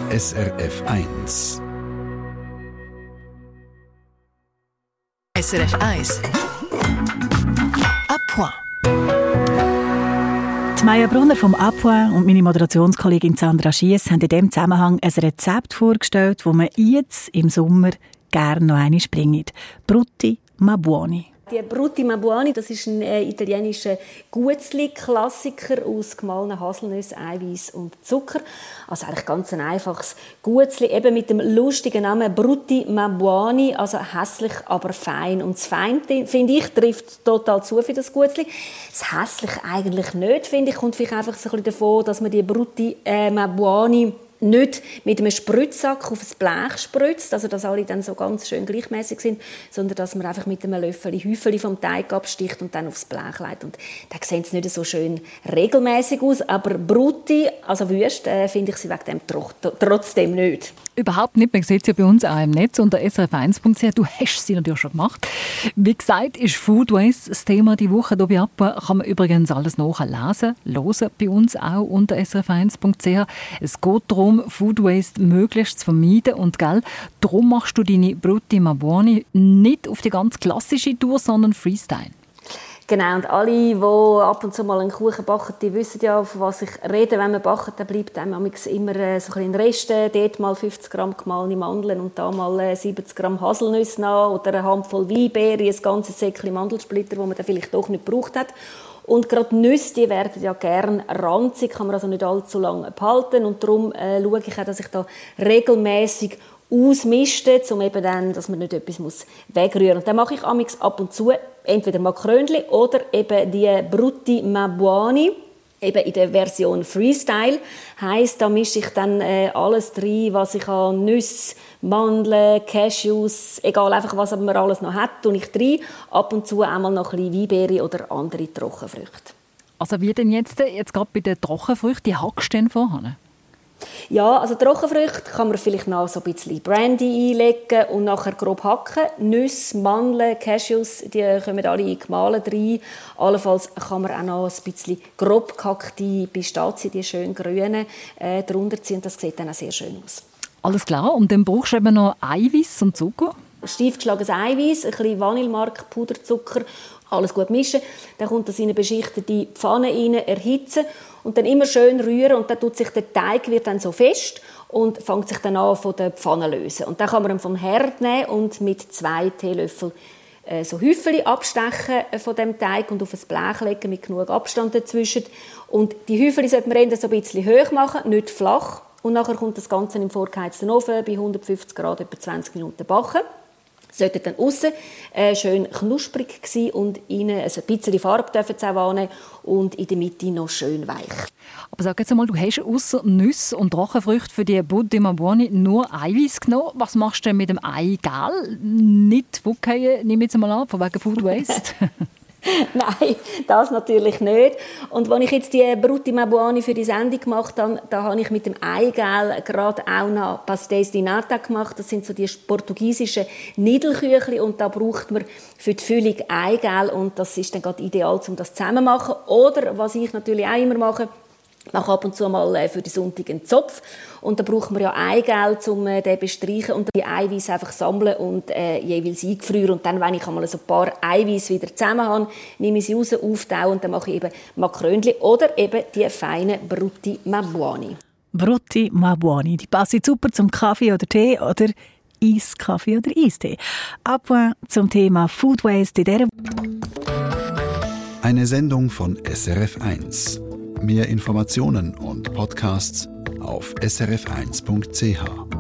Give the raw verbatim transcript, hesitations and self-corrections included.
S R F eins. S R F eins. À point. Die Maya Brunner vom «À point» und meine Moderationskollegin Sandra Schiess haben in diesem Zusammenhang ein Rezept vorgestellt, das man jetzt im Sommer gerne noch einmal bringt. Brutti ma buoni. Die Brutti ma buoni, das ist ein äh, italienischer Guetzli-Klassiker aus gemahlenen Haselnüssen, Eiweiß und Zucker. Also eigentlich ganz ein einfaches Guetzli, eben mit dem lustigen Namen Brutti ma buoni, also hässlich, aber fein. Und das Fein, finde ich, trifft total zu für das Guetzli. Das hässlich eigentlich nicht, finde ich, kommt vielleicht einfach so ein bisschen davon, dass man die Brutti äh, ma buoni nicht mit einem Spritzsack auf das Blech spritzt, also dass alle dann so ganz schön gleichmäßig sind, sondern dass man einfach mit einem Löffel Häufchen vom Teig absticht und dann aufs Blech legt. Und da sehen sie nicht so schön regelmäßig aus, aber Brutti, also Würste, äh, finde ich sie wegen dem tro- trotzdem nicht. Überhaupt nicht. Man sieht sie ja bei uns auch im Netz unter s r f eins punkt c h. Du hast sie natürlich schon gemacht. Wie gesagt, ist Food Waste das Thema die Woche hier bei «À point». Kann man übrigens alles nachlesen, hören bei uns auch unter s r f eins punkt c h. Es geht darum, Food Waste möglichst zu vermeiden. Und gell, darum machst du deine Brutti ma buoni nicht auf die ganz klassische Tour, sondern Freestyle. Genau, und alle, die ab und zu mal einen Kuchen backen, die wissen ja, von was ich rede. Wenn man backt, dann bleibt einem immer so ein Rest. Dort mal fünfzig Gramm gemahlene Mandeln und da mal siebzig Gramm Haselnüsse nach oder eine Handvoll Weinbeeren, ein ganzes Säckchen Mandelsplitter, die man dann vielleicht doch nicht gebraucht hat. Und gerade Nüsse, die werden ja gerne ranzig, kann man also nicht allzu lange behalten. Und darum äh, schaue ich auch, dass ich da regelmäßig ausmisten, um eben dann, dass man nicht etwas muss wegrühren muss. Und dann mache ich amigs ab und zu entweder Makrönli oder eben die Brutti ma buoni, eben in der Version Freestyle. Heisst, da mische ich dann äh, alles rein, was ich an Nüsse, Mandeln, Cashews, egal einfach was man alles noch hat, tue ich rein. Ab und zu einmal noch ein bisschen Weinbeere oder andere Trockenfrüchte. Also wie denn jetzt, jetzt gerade bei den Trockenfrüchten, die hackst du denn vorher? Ja, also Trockenfrüchte kann man vielleicht noch so ein bisschen Brandy einlegen und nachher grob hacken. Nüsse, Mandeln, Cashews, die kommen alle gemahlen rein. Allenfalls kann man auch noch ein bisschen grob gehackte Pistazien, die schön grünen, äh, drunter ziehen. Das sieht dann auch sehr schön aus. Alles klar. Und dann brauchst du eben noch Eiweiß und Zucker? Steif geschlagenes Eiweiß, ein bisschen Vanillemark, Puderzucker, alles gut mischen. Dann kommt das in eine beschichtete Pfanne rein, erhitzen und dann immer schön rühren und dann tut sich der Teig wird dann so fest und fängt sich dann an von der Pfanne lösen. Und dann kann man ihn vom Herd nehmen und mit zwei Teelöffeln äh, so Häufchen abstechen von dem Teig und auf ein Blech legen mit genug Abstand dazwischen. Und die Häufchen sollte man so ein bisschen hoch machen, nicht flach. Und nachher kommt das Ganze im vorgeheizten Ofen bei hundertfünfzig Grad etwa zwanzig Minuten backen. Sollte dann aussen äh, schön knusprig sein und innen also ein bisschen Farbe dürfen sie auch annehmen und in der Mitte noch schön weich. Aber sag jetzt einmal, du hast ausser Nüsse und Trockenfrüchte für die Brutti ma buoni nur Eiweiß genommen. Was machst du denn mit dem Eigelb? Nicht weghauen, nehme ich jetzt mal an, von wegen Food Waste. Nein, das natürlich nicht. Und als ich jetzt die Brutti ma buoni für die Sendung gemacht habe, da habe ich mit dem Eigelb gerade auch noch Pastéis di Nata gemacht. Das sind so die portugiesischen Niedelküchli und da braucht man für die Füllung Eigelb und das ist dann gerade ideal, um das zusammen zu machen. Oder, was ich natürlich auch immer mache, ich mache ab und zu mal für die Sonntag einen Zopf und da braucht man ja Eigelb, um den zu bestreichen und die Eiweiß einfach sammeln und äh, jeweils eingefrieren und dann, wenn ich einmal so ein paar Eiweiß wieder zusammen habe, nehme ich sie raus, auftaue und dann mache ich eben Makrönli oder eben die feinen Brutti ma buoni. Brutti ma buoni, die passen super zum Kaffee oder Tee oder Eiskaffee oder Eistee. À point zum Thema Food Waste in dieser Eine Sendung von S R F eins. Mehr Informationen und Podcasts auf s r f eins punkt c h.